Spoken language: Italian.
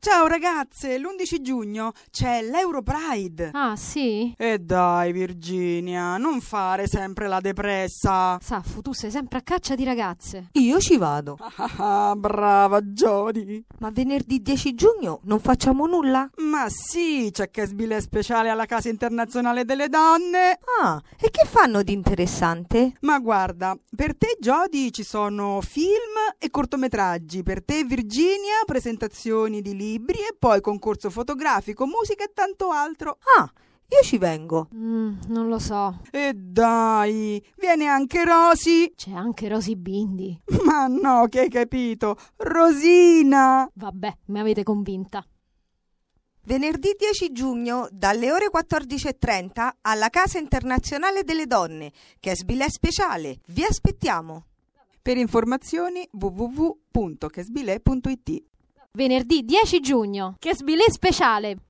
Ciao ragazze, l'11 giugno c'è l'Europride. Ah, sì? E dai Virginia, non fare sempre la depressa. Saffo, tu sei sempre a caccia di ragazze. Io ci vado. Brava Jody. Ma venerdì 10 giugno non facciamo nulla? Ma sì, c'è Casbile speciale alla Casa Internazionale delle Donne. Ah, e che fanno di interessante? Ma guarda, per te Jody ci sono film e cortometraggi, per te Virginia presentazioni di libri e poi concorso fotografico, musica e tanto altro. Ah, io ci vengo. Non lo so. E dai, viene anche Rosy. C'è anche Rosy Bindi. Ma no, che hai capito? Rosina. Vabbè, mi avete convinta. Venerdì 10 giugno dalle ore 14:30 alla Casa Internazionale delle Donne, Casbile speciale. Vi aspettiamo. Per informazioni www.casbile.it. Venerdì 10 giugno, Casbile speciale.